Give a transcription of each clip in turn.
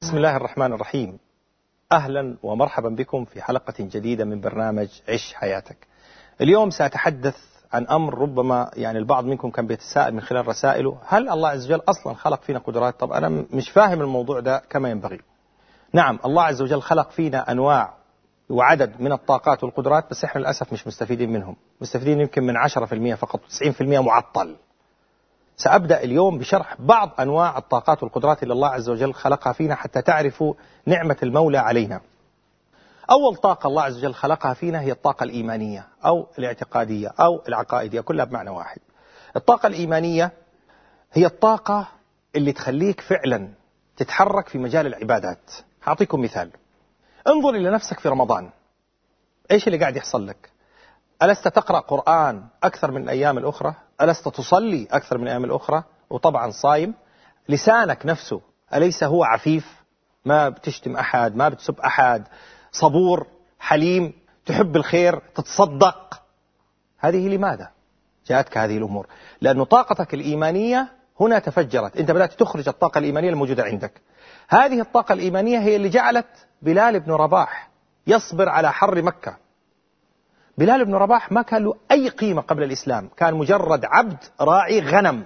بسم الله الرحمن الرحيم. أهلا ومرحبا بكم في حلقة جديدة من برنامج عش حياتك. اليوم سأتحدث عن أمر ربما البعض منكم كان بيتساءل من خلال رسائله: هل الله عز وجل أصلا خلق فينا قدرات؟ طب أنا مش فاهم الموضوع ده كما ينبغي. نعم، الله عز وجل خلق فينا أنواع وعدد من الطاقات والقدرات، بس إحنا للأسف مش مستفيدين منهم، مستفيدين يمكن من 10% فقط، 90% معطل. سأبدأ اليوم بشرح بعض أنواع الطاقات والقدرات اللي الله عز وجل خلقها فينا حتى تعرفوا نعمة المولى علينا. أول طاقة الله عز وجل خلقها فينا هي الطاقة الإيمانية أو الاعتقادية أو العقائدية، كلها بمعنى واحد. الطاقة الإيمانية هي الطاقة اللي تخليك فعلا تتحرك في مجال العبادات. هعطيكم مثال. انظر إلى نفسك في رمضان، إيش اللي قاعد يحصل لك؟ ألست تقرأ قرآن أكثر من الأيام الأخرى؟ ألست تصلي أكثر من الأيام الأخرى؟ وطبعا صايم. لسانك نفسه أليس هو عفيف؟ ما بتشتم أحد، ما بتسب أحد، صبور، حليم، تحب الخير، تتصدق. هذه لماذا جاءتك هذه الأمور؟ لأن طاقتك الإيمانية هنا تفجرت، أنت بدأت تخرج الطاقة الإيمانية الموجودة عندك. هذه الطاقة الإيمانية هي اللي جعلت بلال بن رباح يصبر على حر مكة. بلال بن رباح ما كان له أي قيمة قبل الإسلام، كان مجرد عبد راعي غنم،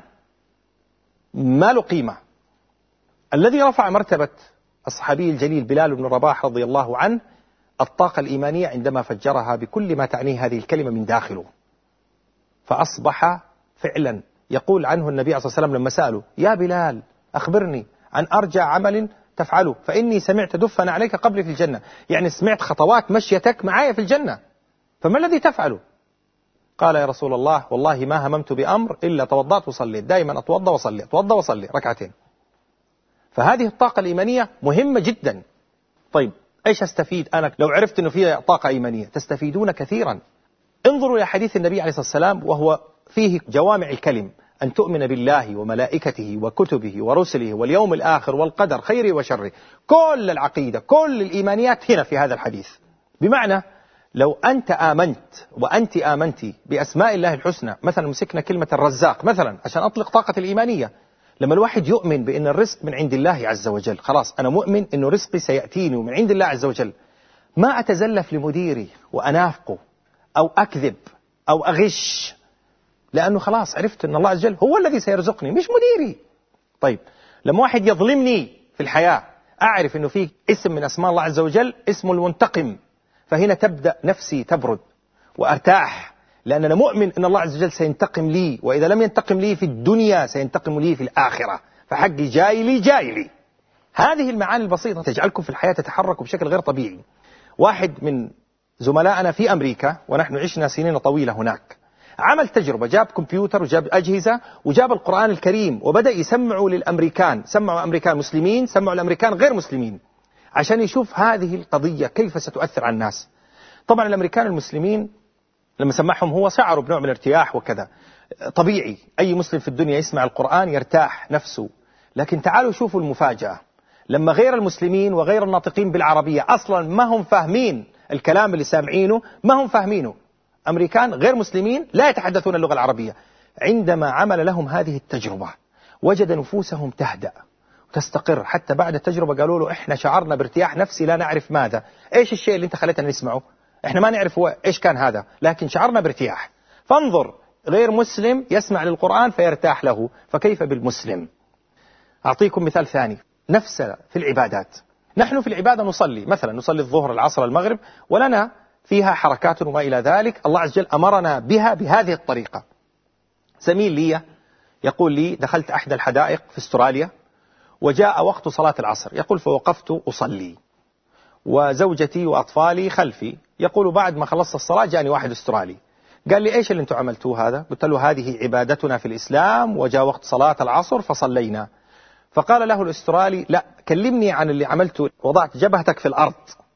ما له قيمة. الذي رفع مرتبة الصحابي الجليل بلال بن رباح رضي الله عنه الطاقة الإيمانية عندما فجرها بكل ما تعنيه هذه الكلمة من داخله، فأصبح فعلا يقول عنه النبي صلى الله عليه وسلم لما سأله: يا بلال أخبرني عن أرجى عمل تفعله، فإني سمعت دفا عليك قبل في الجنة. يعني سمعت خطوات مشيتك معايا في الجنة، فما الذي تفعله؟ قال: يا رسول الله والله ما هممت بأمر إلا توضأت وصليت، دائما أتوضأ وصلي، أتوضأ وصلي ركعتين. فهذه الطاقة الإيمانية مهمة جدا. طيب إيش أستفيد أنا لو عرفت أنه فيها طاقة إيمانية؟ تستفيدون كثيرا. انظروا إلى حديث النبي عليه الصلاة والسلام وهو فيه جوامع الكلم: أن تؤمن بالله وملائكته وكتبه ورسله واليوم الآخر والقدر خيره وشره. كل العقيدة، كل الإيمانيات هنا في هذا الحديث. بمعنى لو أنت آمنت وأنت آمنتي بأسماء الله الحسنى، مثلا مسكنا كلمة الرزاق مثلا عشان أطلق طاقة الإيمانية. لما الواحد يؤمن بأن الرزق من عند الله عز وجل، خلاص أنا مؤمن أنه رزقي سيأتيني ومن عند الله عز وجل، ما أتزلف لمديري وأنافقه أو أكذب أو أغش، لأنه خلاص عرفت أن الله عز وجل هو الذي سيرزقني مش مديري. طيب لما واحد يظلمني في الحياة، أعرف أنه فيه اسم من أسماء الله عز وجل اسمه المنتقم، فهنا تبدأ نفسي تبرد وأرتاح، لأن أنا مؤمن أن الله عز وجل سينتقم لي، وإذا لم ينتقم لي في الدنيا سينتقم لي في الآخرة، فحقي جاي لي. هذه المعاني البسيطة تجعلكم في الحياة تتحركوا بشكل غير طبيعي. واحد من زملائنا في أمريكا، ونحن عشنا سنين طويلة هناك، عمل تجربة، جاب كمبيوتر وجاب أجهزة وجاب القرآن الكريم وبدأ يسمعوا للأمريكان، سمعوا أمريكان مسلمين، سمعوا الأمريكان غير مسلمين، عشان يشوف هذه القضية كيف ستؤثر على الناس. طبعا الأمريكان المسلمين لما سمعهم هو شعروا بنوع من الارتياح وكذا، طبيعي أي مسلم في الدنيا يسمع القرآن يرتاح نفسه. لكن تعالوا شوفوا المفاجأة، لما غير المسلمين وغير الناطقين بالعربية أصلا ما هم فاهمين الكلام اللي سامعينه، ما هم فاهمينه، أمريكان غير مسلمين لا يتحدثون اللغة العربية، عندما عمل لهم هذه التجربة وجد نفوسهم تهدأ وتستقر. حتى بعد التجربة قالوا له: إحنا شعرنا بارتياح نفسي لا نعرف ماذا. إيش الشيء اللي أنت خليتنا نسمعه؟ إحنا ما نعرف هو إيش كان هذا، لكن شعرنا بارتياح. فانظر، غير مسلم يسمع للقرآن فيرتاح له، فكيف بالمسلم؟ أعطيكم مثال ثاني، نفس في العبادات. نحن في العبادة نصلي، مثلا نصلي الظهر العصر المغرب، ولنا فيها حركات وما إلى ذلك، الله عز وجل أمرنا بها بهذه الطريقة. زميل لي يقول لي: دخلت أحد الحدائق في استراليا وجاء وقت صلاة العصر، يقول فوقفت أصلي وزوجتي وأطفالي خلفي. يقول بعد ما خلصت الصلاة جاءني واحد استرالي قال لي: إيش اللي أنتم عملتوه هذا؟ قلت له: هذه عبادتنا في الإسلام وجاء وقت صلاة العصر فصلينا. فقال له الاسترالي: لا، كلمني عن اللي عملته، وضعت جبهتك في الأرض.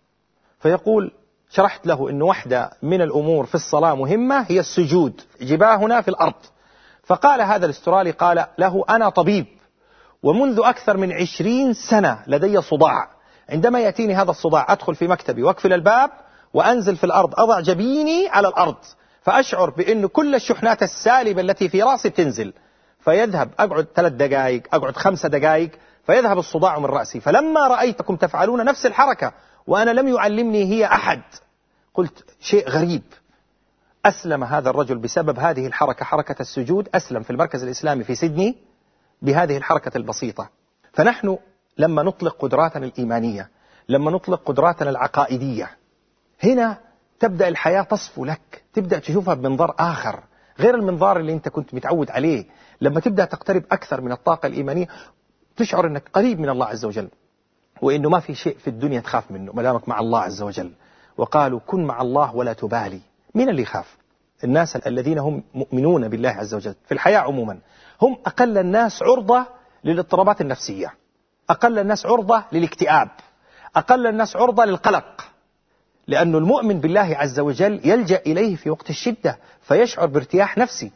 فيقول: شرحت له أن واحدة من الأمور في الصلاة مهمة هي السجود، جباهنا في الأرض. فقال هذا الاسترالي قال له: أنا طبيب ومنذ أكثر من 20 سنة لدي صداع، عندما يأتيني هذا الصداع أدخل في مكتبي وأقفل الباب وأنزل في الأرض، أضع جبيني على الأرض، فأشعر بأن كل الشحنات السالبة التي في رأسي تنزل، فيذهب. أقعد 3 دقائق، أقعد 5 دقائق، فيذهب الصداع من رأسي. فلما رأيتكم تفعلون نفس الحركة وأنا لم يعلمني هي أحد قلت شيء غريب. أسلم هذا الرجل بسبب هذه الحركة، حركة السجود، أسلم في المركز الإسلامي في سيدني بهذه الحركة البسيطة. فنحن لما نطلق قدراتنا الإيمانية، لما نطلق قدراتنا العقائدية، هنا تبدأ الحياة تصفو لك، تبدأ تشوفها بمنظار آخر غير المنظار اللي أنت كنت متعود عليه. لما تبدأ تقترب أكثر من الطاقة الإيمانية تشعر أنك قريب من الله عز وجل، وإنه ما في شيء في الدنيا تخاف منه مدامك مع الله عز وجل. وقالوا كن مع الله ولا تبالي. مين اللي يخاف؟ الناس الذين هم مؤمنون بالله عز وجل في الحياة عموما هم أقل الناس عرضة للاضطرابات النفسية، أقل الناس عرضة للاكتئاب، أقل الناس عرضة للقلق، لأن المؤمن بالله عز وجل يلجأ إليه في وقت الشدة فيشعر بارتياح نفسي.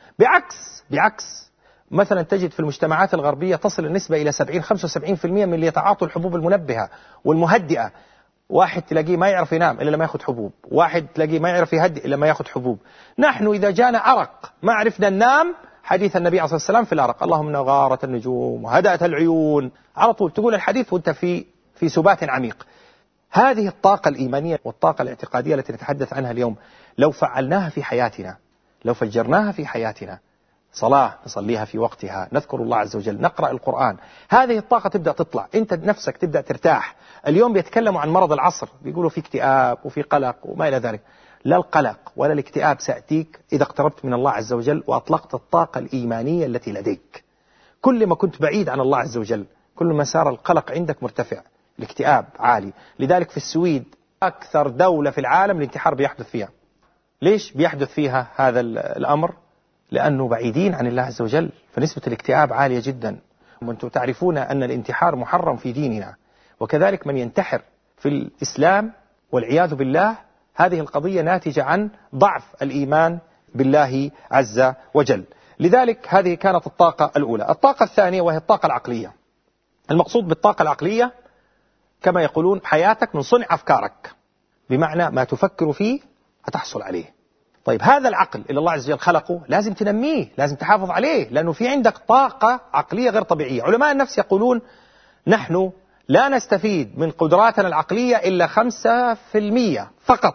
بعكس مثلا تجد في المجتمعات الغربية تصل النسبة إلى 70-75% من اللي يتعاطوا الحبوب المنبهة والمهدئة. واحد تلاقيه ما يعرف ينام إلا لما يأخذ حبوب، واحد تلاقيه ما يعرف يهدئ إلا لما يأخذ حبوب. نحن إذا جانا عرق ما عرفنا ننام، حديث النبي عليه الصلاة والسلام في العرق اللهم إنه غارت النجوم وهدأت العيون، على طول تقول الحديث وانت في سبات عميق. هذه الطاقة الإيمانية والطاقة الاعتقادية التي نتحدث عنها اليوم لو فعلناها في حياتنا، لو فجرناها في حياتنا، صلاة نصليها في وقتها، نذكر الله عز وجل، نقرأ القرآن، هذه الطاقة تبدأ تطلع، أنت نفسك تبدأ ترتاح. اليوم بيتكلموا عن مرض العصر، بيقولوا في اكتئاب وفي قلق وما إلى ذلك. لا القلق ولا الاكتئاب سيأتيك إذا اقتربت من الله عز وجل وأطلقت الطاقة الإيمانية التي لديك. كل ما كنت بعيد عن الله عز وجل كل ما صار القلق عندك مرتفع، الاكتئاب عالي. لذلك في السويد أكثر دولة في العالم الانتحار بيحدث فيها. ليش بيحدث فيها هذا الأمر؟ لأنه بعيدين عن الله عز وجل، فنسبة الاكتئاب عالية جدا. وأنتم تعرفون أن الانتحار محرم في ديننا، وكذلك من ينتحر في الإسلام والعياذ بالله هذه القضية ناتجة عن ضعف الإيمان بالله عز وجل. لذلك هذه كانت الطاقة الأولى. الطاقة الثانية وهي الطاقة العقلية. المقصود بالطاقة العقلية كما يقولون حياتك من صنع أفكارك، بمعنى ما تفكر فيه هتحصل عليه. طيب هذا العقل اللي الله عز وجل خلقه لازم تنميه، لازم تحافظ عليه، لأنه في عندك طاقة عقلية غير طبيعية. علماء النفس يقولون نحن لا نستفيد من قدراتنا العقلية إلا 5% فقط،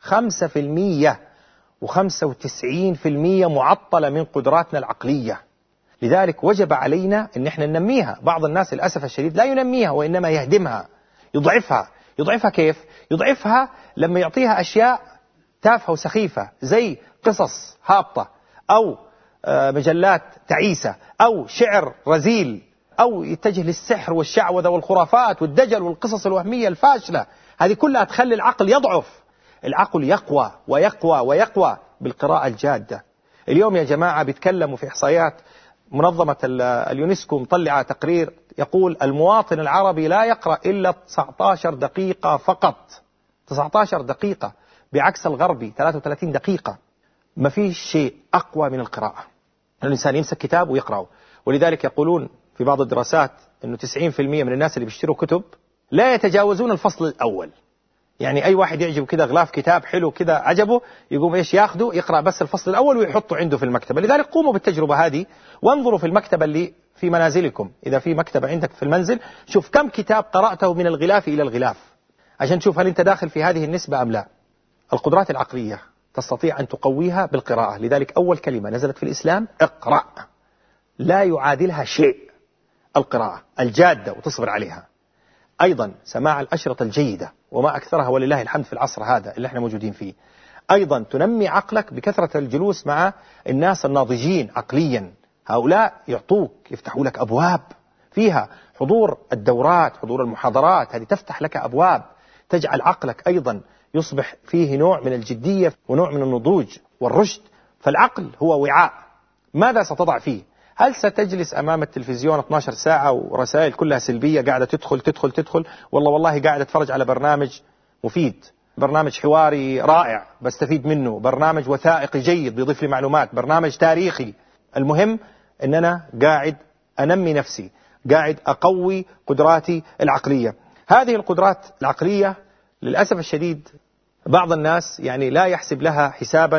5%، و95% معطلة من قدراتنا العقلية. لذلك وجب علينا أن احنا ننميها. بعض الناس للأسف الشديد لا ينميها وإنما يهدمها، يضعفها كيف؟ يضعفها لما يعطيها أشياء تافهة وسخيفة زي قصص هابطة أو مجلات تعيسة أو شعر رزيل، أو يتجه للسحر والشعوذة والخرافات والدجل والقصص الوهمية الفاشلة. هذه كلها تخلي العقل يضعف. العقل يقوى ويقوى ويقوى بالقراءة الجادة. اليوم يا جماعة بيتكلموا في إحصائيات منظمة اليونسكو مطلعة تقرير يقول المواطن العربي لا يقرأ إلا 19 دقيقة فقط، 19 دقيقة، بعكس الغربي 33 دقيقة. ما فيش شيء أقوى من القراءة، الإنسان يمسك كتاب ويقرأه. ولذلك يقولون في بعض الدراسات أنه 90% من الناس اللي بيشتروا كتب لا يتجاوزون الفصل الأول. يعني أي واحد يعجب كده غلاف كتاب حلو كده عجبه يقوم إيش ياخده يقرأ بس الفصل الأول ويحطه عنده في المكتبة. لذلك قوموا بالتجربة هذه وانظروا في المكتبة اللي في منازلكم، إذا في مكتبة عندك في المنزل شوف كم كتاب قرأته من الغلاف إلى الغلاف عشان تشوف هل أنت داخل في هذه النسبة أم لا. القدرات العقلية تستطيع أن تقويها بالقراءة. لذلك أول كلمة نزلت في الإسلام اقرأ، لا يعادلها شيء. القراءة الجادة وتصبر عليها. أيضا سماع الأشرطة الجيدة وما أكثرها ولله الحمد في العصر هذا اللي احنا موجودين فيه. أيضا تنمي عقلك بكثرة الجلوس مع الناس الناضجين عقليا، هؤلاء يعطوك يفتحوا لك أبواب فيها حضور الدورات، حضور المحاضرات، هذه تفتح لك أبواب تجعل عقلك أيضا يصبح فيه نوع من الجدية ونوع من النضوج والرشد. فالعقل هو وعاء، ماذا ستضع فيه؟ هل ستجلس أمام التلفزيون 12 ساعة ورسائل كلها سلبية قاعدة تدخل والله قاعدة أتفرج على برنامج مفيد، برنامج حواري رائع بستفيد منه، برنامج وثائقي جيد بيضيف لي معلومات، برنامج تاريخي. المهم أن أنا قاعد أنمي نفسي، قاعد أقوي قدراتي العقلية. هذه القدرات العقلية للأسف الشديد بعض الناس يعني لا يحسب لها حسابا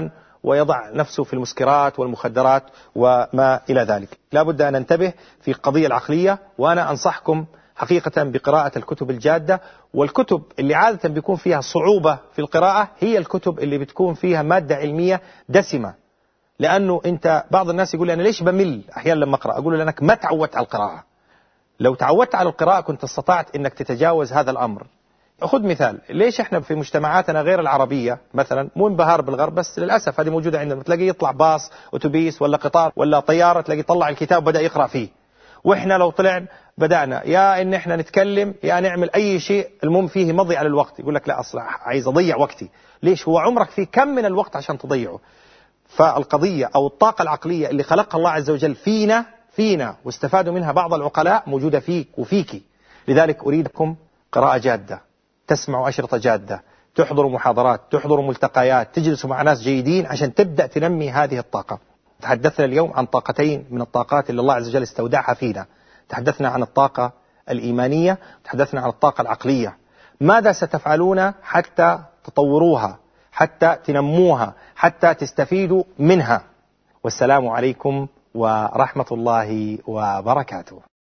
ويضع نفسه في المسكرات والمخدرات وما إلى ذلك. لا بد أن ننتبه في القضية العقلية، وأنا أنصحكم حقيقة بقراءة الكتب الجادة. والكتب اللي عادة بيكون فيها صعوبة في القراءة هي الكتب اللي بتكون فيها مادة علمية دسمة. لأنه أنت بعض الناس يقول لي أنا ليش بمل أحيانا لما أقرأ؟ أقول له لأنك ما تعودت على القراءة. لو تعودت على القراءة كنت استطعت أنك تتجاوز هذا الأمر. خذ مثال، ليش إحنا في مجتمعاتنا غير العربية مثلا مو انبهار بالغرب، بس للأسف هذه موجودة عندنا، تلاقي يطلع باص أتوبيس ولا قطار ولا طيارة تلاقي طلع الكتاب وبدأ يقرأ فيه. وإحنا لو طلعنا بدأنا يا إن إحنا نتكلم يا نعمل أي شيء المهم فيه مضي على الوقت، يقول لك لا أصلا عايز أضيع وقتي. ليش؟ هو عمرك فيه كم من الوقت عشان تضيعه؟ فالقضية أو الطاقة العقلية اللي خلقها الله عز وجل فينا واستفادوا منها بعض العقلاء موجودة فيك وفيك. لذلك أريدكم قراءة جادة، تسمعوا أشرطة جادة، تحضروا محاضرات، تحضروا ملتقيات، تجلسوا مع ناس جيدين عشان تبدأ تنمي هذه الطاقة. تحدثنا اليوم عن طاقتين من الطاقات اللي الله عز وجل استودعها فينا. تحدثنا عن الطاقة الإيمانية، تحدثنا عن الطاقة العقلية. ماذا ستفعلون حتى تطوروها، حتى تنموها، حتى تستفيدوا منها؟ والسلام عليكم ورحمة الله وبركاته.